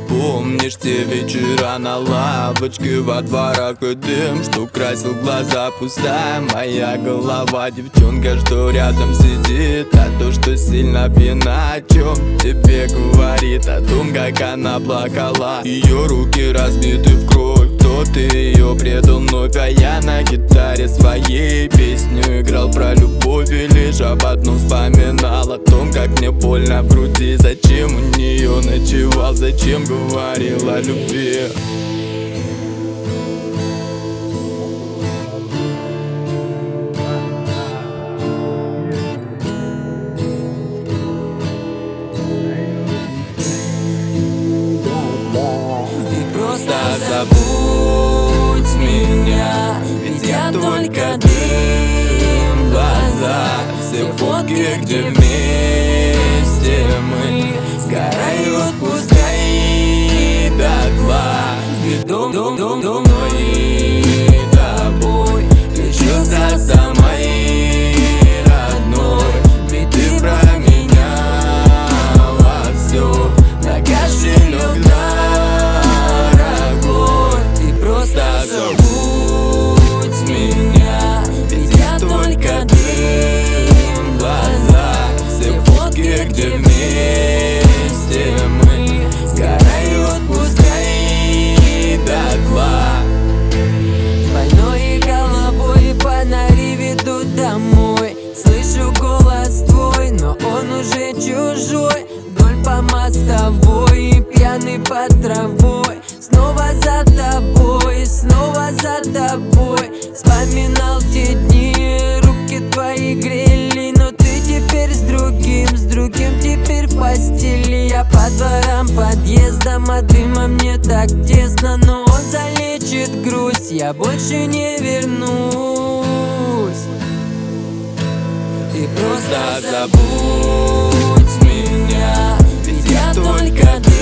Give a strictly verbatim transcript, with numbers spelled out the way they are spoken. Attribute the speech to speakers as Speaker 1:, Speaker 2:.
Speaker 1: Помнишь те вечера на лавочке во дворах и дым, что красил глаза, пустая моя голова. Девчонка, что рядом сидит, а то, что сильно пьяна, о чем тебе говорит, о том, как она плакала. Ее руки разбиты в кровь, кто-то ее предал вновь, а я на гитаре своей песню играл про любовь и лишь об одном вспоминал, о том, как мне больно в груди. Зачем у нее ночевал, зачем говорил о любви. Ты просто забудь меня, ведь я только дым в глазах. Все фотки, где вместе мы, сгорают пускай дотла. Ведь дом, дом, дом, дом мой тобой лечился самой родной. Ведь ты променяла все на кошелек дорогой. Ты просто забудь меня, ведь я только дым в глазах. Все фотки, где вместе мы, сгорают пускай дотла. Больной головой фонари ведут домой. Слышу голос твой, но он уже чужой. Вдоль по мостовой, пьяный под травой. Снова за тобой, снова за тобой. Вспоминал те дни, руки твои грели, но ты теперь с другим, с другим теперь в постели. Я по дворам, подъездам, от дыма мне так тесно, но он залечит грусть, я больше не вернусь. Ты просто забудь меня, ведь я только ты.